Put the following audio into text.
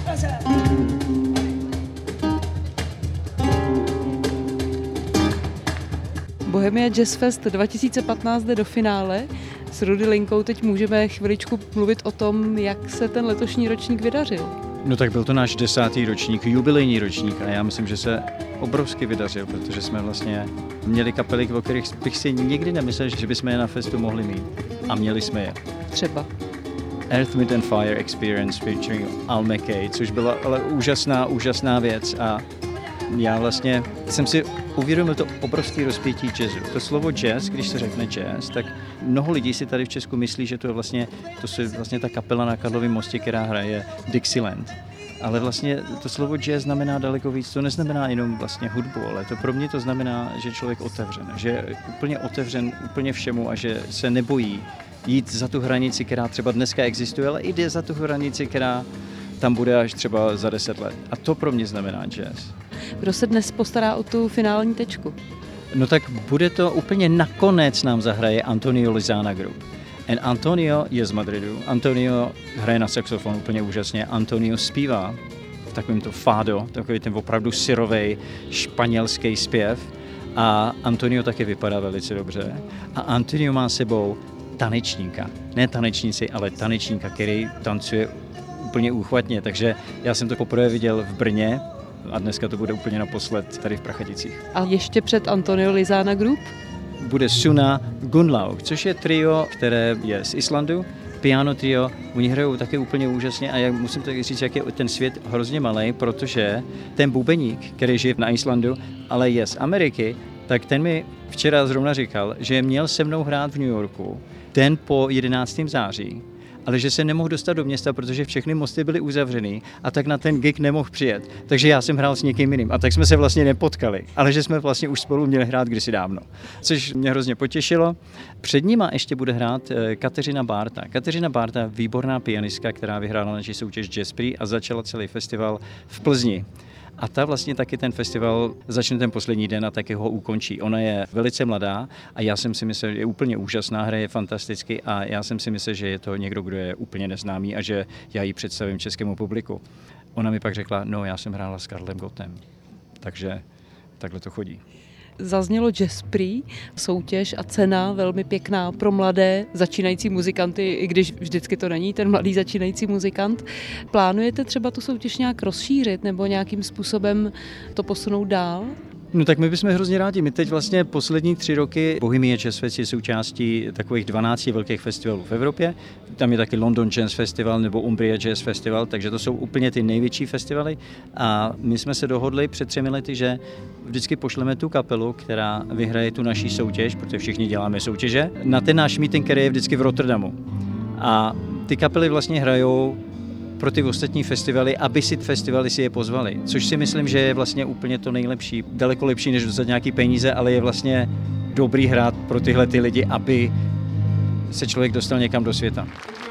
Bohemia Jazz Fest 2015 jde do finále. S Rudy Linkou teď můžeme chviličku mluvit o tom, jak se ten letošní ročník vydařil. No tak byl to náš 10. ročník, jubilejní ročník a já myslím, že se obrovsky vydařil, protože jsme vlastně měli kapely, o kterých bych si nikdy nemyslel, že bychom je na festu mohli mít. A měli jsme je. Třeba Earth, Wind and Fire Experience featuring Al McKay, což byla ale úžasná věc a já vlastně jsem si uvědomil to obrovské rozpětí jazzu. To slovo jazz, když se řekne jazz, tak mnoho lidí si tady v Česku myslí, že to je vlastně ta kapela na Karlově mostě, která hraje Dixieland. Ale vlastně to slovo jazz znamená daleko víc. To neznamená jenom vlastně hudbu, ale to pro mě to znamená, že člověk otevřen, že je úplně otevřen úplně všemu a že se nebojí jít za tu hranici, která třeba dneska existuje, ale jde za tu hranici, která tam bude až třeba za 10 let. A to pro mě znamená jazz. kdo se dnes postará o tu finální tečku? No tak bude to úplně nakonec nám zahraje Antonio Lizana Group. And Antonio je z Madridu. Antonio hraje na saxofon úplně úžasně. Antonio zpívá v takovém to fado, takový ten opravdu syrovej španělský zpěv. A Antonio taky vypadá velice dobře. A Antonio má sebou tanečníka. Ne tanečníci, ale tanečníka, který tancuje úplně úchvatně. Takže já jsem to poprvé viděl v Brně a dneska to bude úplně naposled tady v Prachaticích. A ještě před Antonio Lizana Group? Bude Suna Gunlaug, což je trio, které je z Islandu, piano trio. Oni hrajou také úplně úžasně a já musím tak říct, jak je ten svět hrozně malý, protože ten bubeník, který žije na Islandu, ale je z Ameriky, tak ten mi včera zrovna říkal, že měl se mnou hrát v New Yorku den po 11. září, ale že se nemohl dostat do města, protože všechny mosty byly uzavřený a tak na ten gig nemohl přijet. Takže já jsem hrál s někým jiným a tak jsme se vlastně nepotkali, ale že jsme vlastně už spolu měli hrát kdysi dávno, což mě hrozně potěšilo. Před nima ještě bude hrát Kateřina Bárta. Kateřina Bárta, výborná pianistka, která vyhrála naši soutěž Jazz Prix a začala celý festival v Plzni. A ta vlastně taky ten festival začne ten poslední den a taky ho ukončí. Ona je velice mladá a já jsem si myslel, že je úplně úžasná, hraje fantasticky a já jsem si myslel, že je to někdo, kdo je úplně neznámý a že já ji představím českému publiku. Ona mi pak řekla, no já jsem hrála s Karlem Gottem, takže takhle to chodí. Zaznělo Jazz Prix, soutěž a cena velmi pěkná pro mladé začínající muzikanty, i když vždycky to není ten mladý začínající muzikant. Plánujete třeba tu soutěž nějak rozšířit nebo nějakým způsobem to posunout dál? No tak my bychom hrozně rádi. My teď vlastně poslední 3 roky Bohemia Jazz Fest je součástí takových 12 velkých festivalů v Evropě. Tam je taky London Jazz Festival nebo Umbria Jazz Festival, takže to jsou úplně ty největší festivaly. A my jsme se dohodli před 3 lety, že vždycky pošleme tu kapelu, která vyhraje tu naší soutěž, protože všichni děláme soutěže, na ten náš meeting, který je vždycky v Rotterdamu. A ty kapely vlastně hrajou pro ty ostatní festivaly, aby si festivaly si je pozvali. Což si myslím, že je vlastně úplně to nejlepší. Daleko lepší, než dostat nějaký peníze, ale je vlastně dobrý hrát pro tyhle ty lidi, aby se člověk dostal někam do světa.